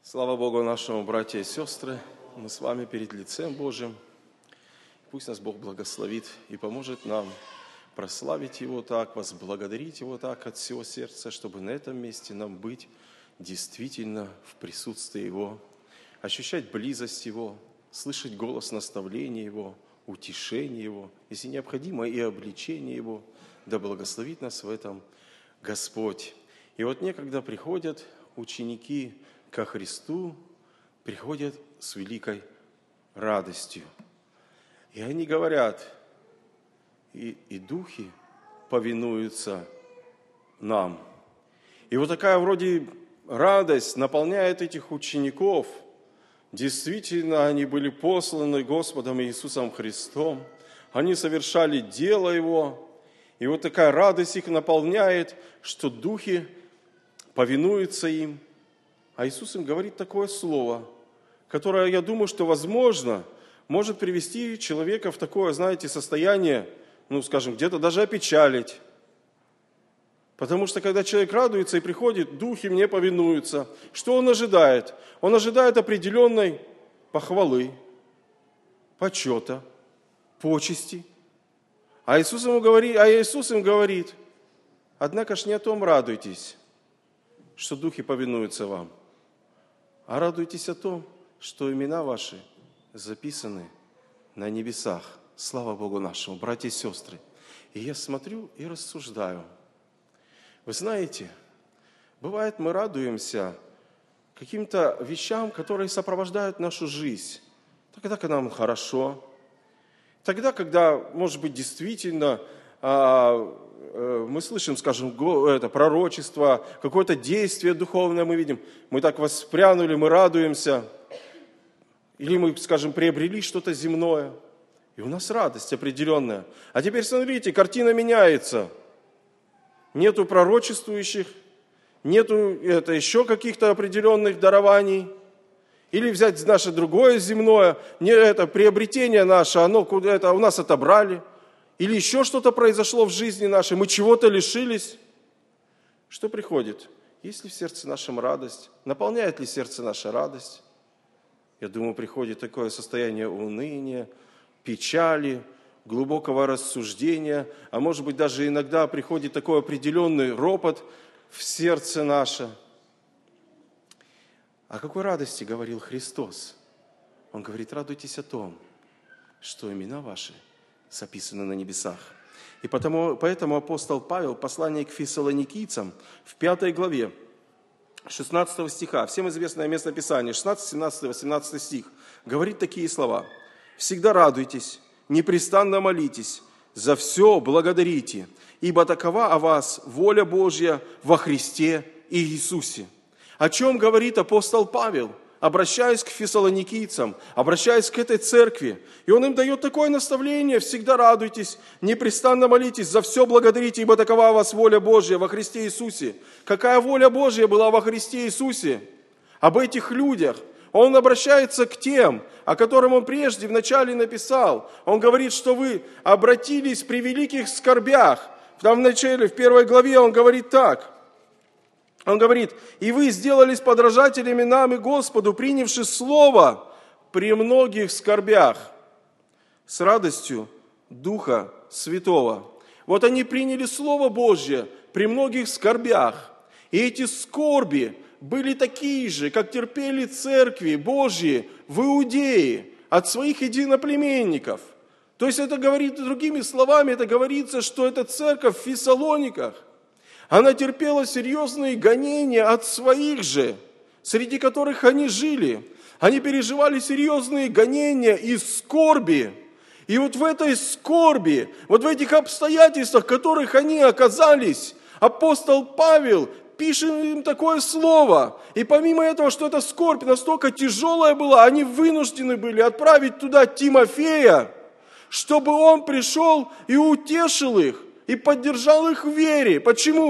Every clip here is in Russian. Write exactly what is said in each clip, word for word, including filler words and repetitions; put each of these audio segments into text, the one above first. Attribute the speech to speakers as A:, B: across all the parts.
A: Слава Богу нашему, братья и сестры, мы с вами перед лицем Божьим. Пусть нас Бог благословит и поможет нам прославить Его так, возблагодарить Его так от всего сердца, чтобы на этом месте нам быть действительно в присутствии Его, ощущать близость Его, слышать голос наставления Его, утешение Его, если необходимо, и обличение Его, да благословит нас в этом Господь. И вот некогда приходят ученики ко Христу, приходят с великой радостью. И они говорят, и, и духи повинуются нам. И вот такая вроде радость наполняет этих учеников. Действительно, они были посланы Господом Иисусом Христом. Они совершали дело Его. И вот такая радость их наполняет, что духи повинуются им. А Иисус им говорит такое слово, которое, я думаю, что, возможно, может привести человека в такое, знаете, состояние, ну, скажем, где-то даже опечалить. Потому что, когда человек радуется и приходит, духи мне повинуются. Что он ожидает? Он ожидает определенной похвалы, почета, почести. А Иисус ему говорит, а Иисус им говорит, однако ж не о том радуйтесь, что духи повинуются вам, а радуйтесь о том, что имена ваши записаны на небесах. Слава Богу нашему, братья и сестры. И я смотрю и рассуждаю. Вы знаете, бывает, мы радуемся каким-то вещам, которые сопровождают нашу жизнь. Тогда, когда нам хорошо. Тогда, когда, может быть, действительно мы слышим, скажем, это пророчество, какое-то действие духовное мы видим, мы так воспрянули, мы радуемся, или мы, скажем, приобрели что-то земное, и у нас радость определенная. А теперь смотрите, картина меняется. Нету пророчествующих, нету это, еще каких-то определенных дарований, или взять наше другое земное, не это приобретение наше, оно это у нас отобрали. Или еще что-то произошло в жизни нашей, мы чего-то лишились. Что приходит? Есть ли в сердце нашем радость? Наполняет ли сердце наша радость? Я думаю, приходит такое состояние уныния, печали, глубокого рассуждения, а может быть даже иногда приходит такой определенный ропот в сердце наше. О какой радости говорил Христос? Он говорит, радуйтесь о том, что имена ваши записаны на небесах. И потому, поэтому апостол Павел, послание к фессалоникийцам, в пятой главе, шестнадцатого стиха, всем известное место Писания, шестнадцатый, семнадцатый, восемнадцатый стих, говорит такие слова. «Всегда радуйтесь, непрестанно молитесь, за все благодарите, ибо такова о вас воля Божья во Христе и Иисусе». О чем говорит апостол Павел, обращаясь к фессалоникийцам, обращаясь к этой церкви. И он им дает такое наставление: всегда радуйтесь, непрестанно молитесь, за все благодарите, ибо такова у вас воля Божья во Христе Иисусе. Какая воля Божья была во Христе Иисусе? Об этих людях. Он обращается к тем, о которых он прежде вначале написал. Он говорит, что вы обратились при великих скорбях. Там в начале, в первой главе он говорит так. Он говорит, и вы сделались подражателями нам и Господу, принявши слово при многих скорбях с радостью Духа Святого. Вот они приняли Слово Божье при многих скорбях. И эти скорби были такие же, как терпели церкви Божьи в Иудее от своих единоплеменников. То есть это говорит, другими словами, это говорится, что эта церковь в Фессалониках, она терпела серьезные гонения от своих же, среди которых они жили. Они переживали серьезные гонения и скорби. И вот в этой скорби, вот в этих обстоятельствах, в которых они оказались, апостол Павел пишет им такое слово. И помимо этого, что эта скорбь настолько тяжелая была, они вынуждены были отправить туда Тимофея, чтобы он пришел и утешил их, и поддержал их в вере. Почему?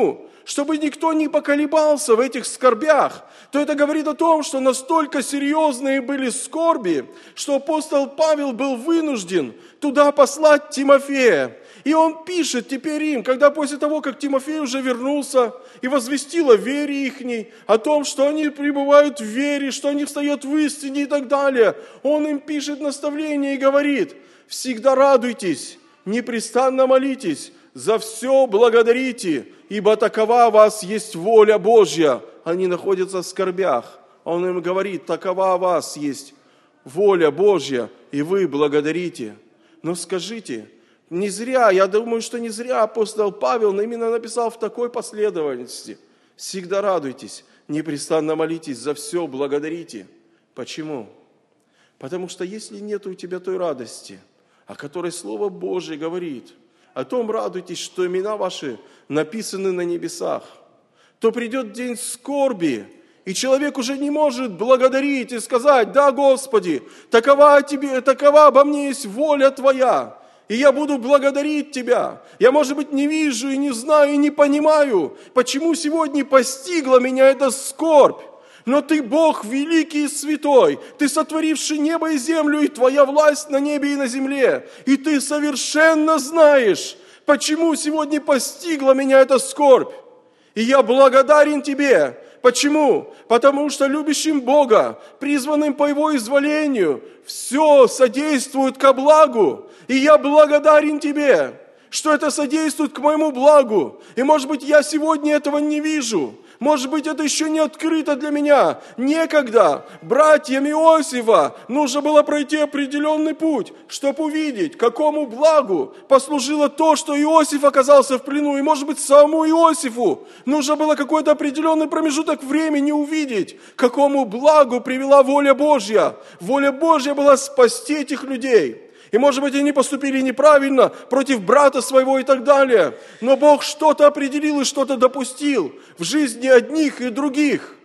A: чтобы никто не поколебался в этих скорбях, то это говорит о том, что настолько серьезные были скорби, что апостол Павел был вынужден туда послать Тимофея. И он пишет теперь им, когда после того, как Тимофей уже вернулся и возвестил о вере ихней, о том, что они пребывают в вере, что они стоят в истине и так далее, он им пишет наставление и говорит: всегда радуйтесь, непрестанно молитесь, за все благодарите, ибо такова у вас есть воля Божья. Они находятся в скорбях. Он им говорит: такова у вас есть воля Божья, и вы благодарите. Но скажите, не зря, я думаю, что не зря апостол Павел именно написал в такой последовательности: всегда радуйтесь, непрестанно молитесь, за все благодарите. Почему? Потому что если нет у тебя той радости, о которой Слово Божие говорит, о том радуйтесь, что имена ваши написаны на небесах, то придет день скорби, и человек уже не может благодарить и сказать: да, Господи, такова, тебе, такова обо мне есть воля Твоя, и я буду благодарить Тебя. Я, может быть, не вижу и не знаю и не понимаю, почему сегодня постигла меня эта скорбь. Но Ты Бог великий и святой, Ты сотворивший небо и землю, и Твоя власть на небе и на земле. И Ты совершенно знаешь, почему сегодня постигла меня эта скорбь. И я благодарен Тебе. Почему? Потому что любящим Бога, призванным по Его изволению, все содействует ко благу. И я благодарен Тебе, что это содействует к моему благу. И, может быть, я сегодня этого не вижу. Может быть, это еще не открыто для меня. Некогда братьям Иосифа нужно было пройти определенный путь, чтобы увидеть, какому благу послужило то, что Иосиф оказался в плену. И, может быть, самому Иосифу нужно было какой-то определенный промежуток времени увидеть, какому благу привела воля Божья. Воля Божья была спасти этих людей. И, может быть, они поступили неправильно против брата своего и так далее. Но Бог что-то определил и что-то допустил в жизни одних и других.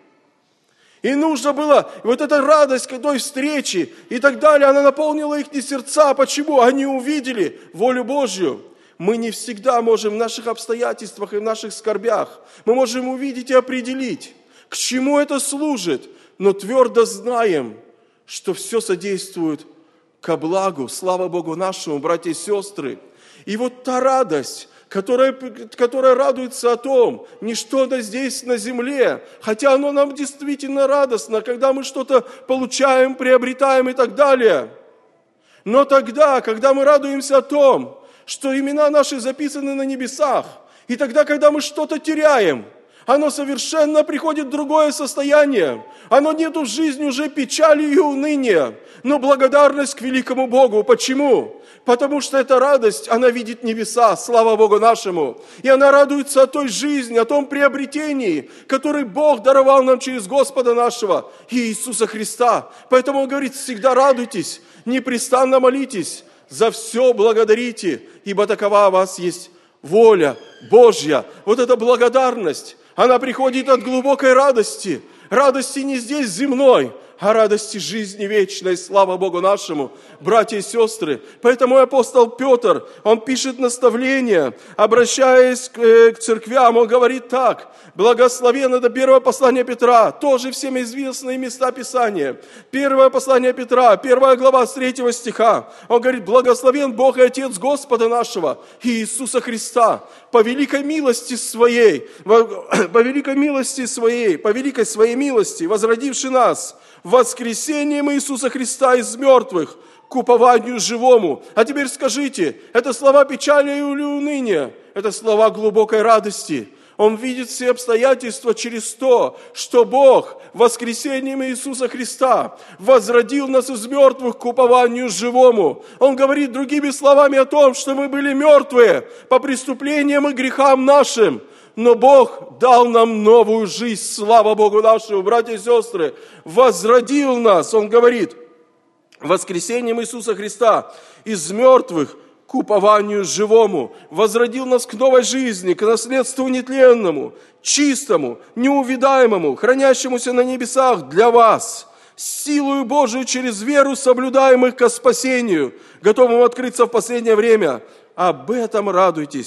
A: И нужно было, вот эта радость к той встрече и так далее, она наполнила их сердца. Почему? Они увидели волю Божью. Мы не всегда можем в наших обстоятельствах и в наших скорбях, мы можем увидеть и определить, к чему это служит, но твердо знаем, что все содействует ко благу, слава Богу нашему, братья и сестры. И вот та радость, которая, которая радуется о том, не что-то здесь на земле, хотя оно нам действительно радостно, когда мы что-то получаем, приобретаем и так далее. Но тогда, когда мы радуемся о том, что имена наши записаны на небесах, и тогда, когда мы что-то теряем, оно совершенно приходит в другое состояние. Оно нету в жизни уже печали и уныния, но благодарность к великому Богу. Почему? Потому что эта радость, она видит небеса, слава Богу нашему. И она радуется о той жизни, о том приобретении, который Бог даровал нам через Господа нашего Иисуса Христа. Поэтому Он говорит: всегда радуйтесь, непрестанно молитесь, за все благодарите, ибо такова у вас есть воля Божья. Вот эта благодарность, она приходит от глубокой радости. Радости не здесь земной, а радости жизни вечной, слава Богу нашему, братья и сестры. Поэтому апостол Петр, он пишет наставление, обращаясь к, э, к церквям, он говорит так: благословен, это первое послание Петра, тоже всем известные места Писания. Первое послание Петра, первая глава с третьего стиха. Он говорит: благословен Бог и Отец Господа нашего, Иисуса Христа, по великой милости своей, по великой милости своей, по великой своей милости, возродивший нас воскресением Иисуса Христа из мертвых к упованию живому. А теперь скажите, это слова печали или уныния? Это слова глубокой радости. Он видит все обстоятельства через то, что Бог воскресением Иисуса Христа возродил нас из мертвых к упованию живому. Он говорит другими словами о том, что мы были мертвые по преступлениям и грехам нашим. Но Бог дал нам новую жизнь, слава Богу нашему, братья и сестры, возродил нас, Он говорит, воскресением Иисуса Христа из мертвых к упованию живому, возродил нас к новой жизни, к наследству нетленному, чистому, неувидаемому, хранящемуся на небесах для вас, силою Божию через веру соблюдаемых ко спасению, готовым открыться в последнее время. Об этом радуйтесь,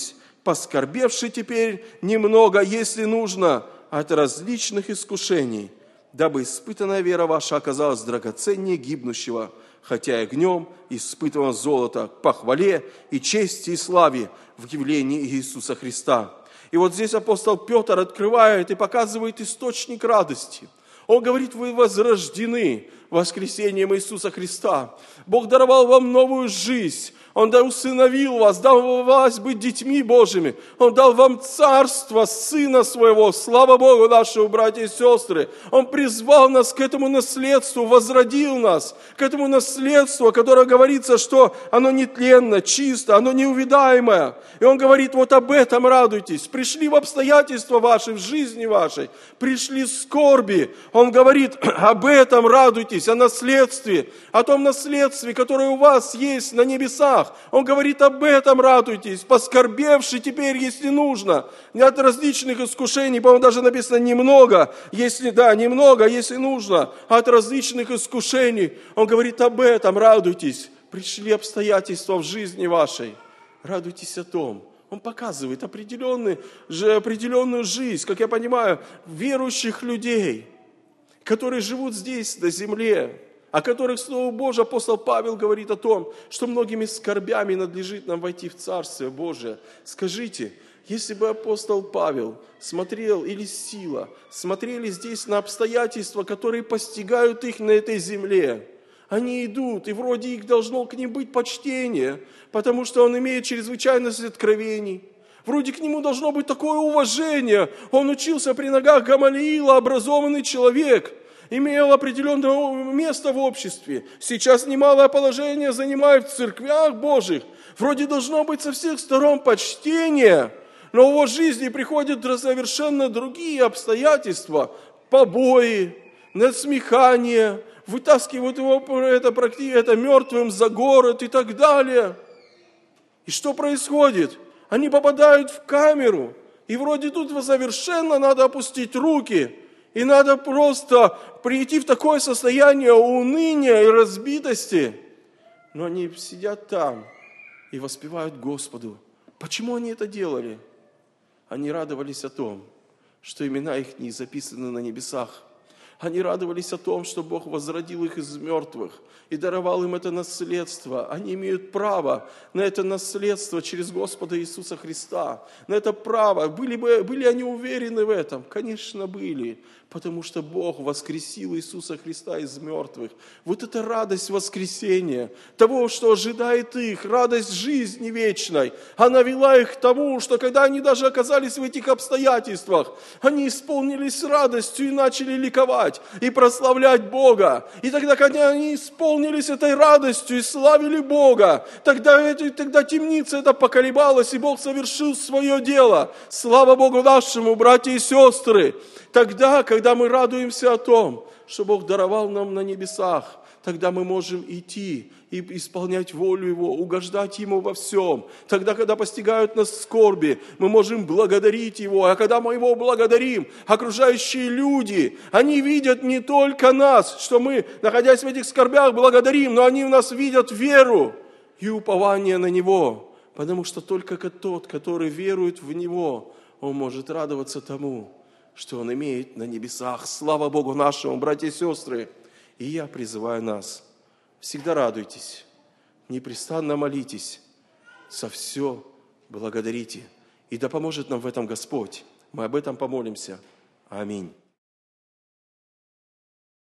A: поскорбевший теперь немного, если нужно, от различных искушений, дабы испытанная вера ваша оказалась драгоценнее гибнущего, хотя и огнем испытываемого золота, к похвале и чести и славе в явлении Иисуса Христа». И вот здесь апостол Петр открывает и показывает источник радости. Он говорит: вы возрождены воскресением Иисуса Христа. Бог даровал вам новую жизнь. Он усыновил вас, дал вас быть детьми Божьими. Он дал вам царство Сына Своего. Слава Богу нашему, братья и сестры. Он призвал нас к этому наследству, возродил нас к этому наследству, о котором говорится, что оно нетленно, чисто, оно неувидаемое. И Он говорит: вот об этом радуйтесь. Пришли в обстоятельства ваши, в жизни вашей, пришли скорби. Он говорит: об этом радуйтесь, о наследстве, о том наследстве, которое у вас есть на небесах. Он говорит: об этом радуйтесь, поскорбевши теперь, если нужно, не от различных искушений, по-моему, даже написано немного, если да, немного, если нужно, от различных искушений. Он говорит: об этом радуйтесь. Пришли обстоятельства в жизни вашей, радуйтесь о том. Он показывает определенную, же, определенную жизнь, как я понимаю, верующих людей, которые живут здесь, на земле, о которых Слово Божие апостол Павел говорит о том, что многими скорбями надлежит нам войти в Царствие Божие. Скажите, если бы апостол Павел смотрел, или Сила, смотрели здесь на обстоятельства, которые постигают их на этой земле, они идут, и вроде их должно к ним быть почтение, потому что он имеет чрезвычайность откровений. Вроде к нему должно быть такое уважение. Он учился при ногах Гамалиила, образованный человек, имел определенное место в обществе. Сейчас немалое положение занимает в церквях Божьих. Вроде должно быть со всех сторон почтение, но в его жизни приходят совершенно другие обстоятельства. Побои, насмехание, вытаскивают его это, это мертвым за город и так далее. И что происходит? Они попадают в камеру, и вроде тут совершенно надо опустить руки, и надо просто прийти в такое состояние уныния и разбитости. Но они сидят там и воспевают Господу. Почему они это делали? Они радовались о том, что имена их не записаны на небесах. Они радовались о том, что Бог возродил их из мертвых и даровал им это наследство. Они имеют право на это наследство через Господа Иисуса Христа. На это право. Были, бы, были они уверены в этом? Конечно, были. Потому что Бог воскресил Иисуса Христа из мертвых. Вот эта радость воскресения, того, что ожидает их, радость жизни вечной, она вела их к тому, что когда они даже оказались в этих обстоятельствах, они исполнились радостью и начали ликовать и прославлять Бога. И тогда, когда они исполнились этой радостью и славили Бога, тогда, тогда темница эта поколебалась, и Бог совершил свое дело. Слава Богу нашему, братья и сестры! Тогда, когда мы радуемся о том, что Бог даровал нам на небесах, тогда мы можем идти и исполнять волю Его, угождать Ему во всем. Тогда, когда постигают нас скорби, мы можем благодарить Его. А когда мы Его благодарим, окружающие люди, они видят не только нас, что мы, находясь в этих скорбях, благодарим, но они в нас видят веру и упование на Него. Потому что только тот, который верует в Него, он может радоваться тому, что Он имеет на небесах. Слава Богу нашему, братья и сестры! И я призываю нас, всегда радуйтесь, непрестанно молитесь, за все благодарите. И да поможет нам в этом Господь. Мы об этом помолимся. Аминь.